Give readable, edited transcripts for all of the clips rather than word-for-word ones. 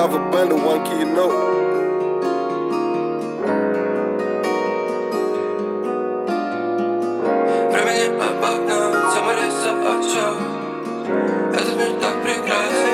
off a bundle, one key note. Времени обогнал, тема леса отчет. Этот мир так прекрасен.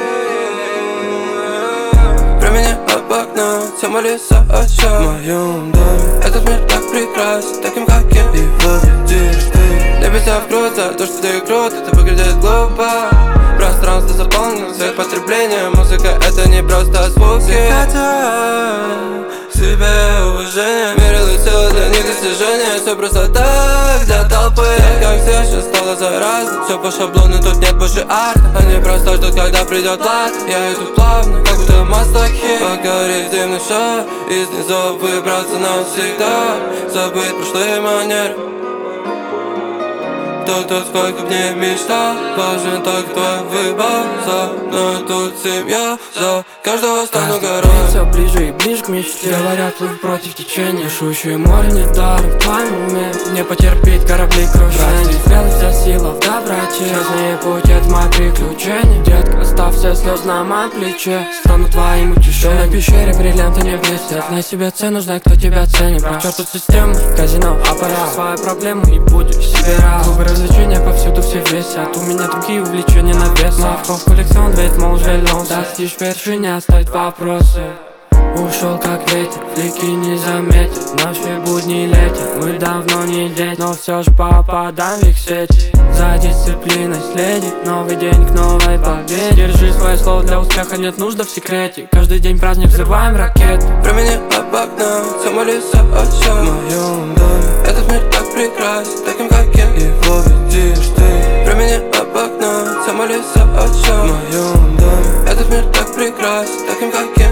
Времени обогнал, тема леса отчет. В моем доме этот мир так прекрасен, таким каким его видишь ты. Небеса вкрутся, то что ты крут, это выглядит глупо. Пространство заполнено сверхпотреблением. Музыка это не просто звуки. Хотят себе уважение, мерил и целое для них достижения. Все просто так для толпы. Как все сейчас стало заразно. Все по шаблону, тут нет больше арта. Они просто ждут, когда придет лад. Я иду плавно, как будто маслахи. Покорить зимний шар, из низов выбраться навсегда. Забыть прошлые манеры. Тот, сколько в ней мечтал. Важен только твой выбор. За мной тут семья. За каждого стану горой. Все ближе и ближе к мечте. Говорят, плыв против течения. Шущее море недаром в твоем уме. Не потерпеть корабли крушения. Смелость вся сила в доброте. Жизненный путь это мои приключения. Детка, оставься слез на моем плече. Стану твоим утешением. В пещере бриллианты не блестят. Знай себе цену, знай, кто тебя ценит. К черту систему, казино, аппарат. Свои проблемы и будь себе рад. Клубы развлечения повсюду все весят. У меня другие увлечения на вес. Мавков коллекцион, ведь мол желен. Достичь вершины, оставить вопросы. Ушел как ветер, флики не заметят. Наши будни летят, мы давно не дети. Но все ж попадаем в их сети. За дисциплиной следи, новый день к новой победе. Держи свое слово, для успеха нет нужды в секрете. Каждый день праздник, взрываем ракеты. Времени обогнал, тема леса отчет. В моем доме этот мир так прекрасен, таким каким его видишь ты. Времени обогнал, тема леса отчет. В моем доме этот мир так прекрасен, таким каким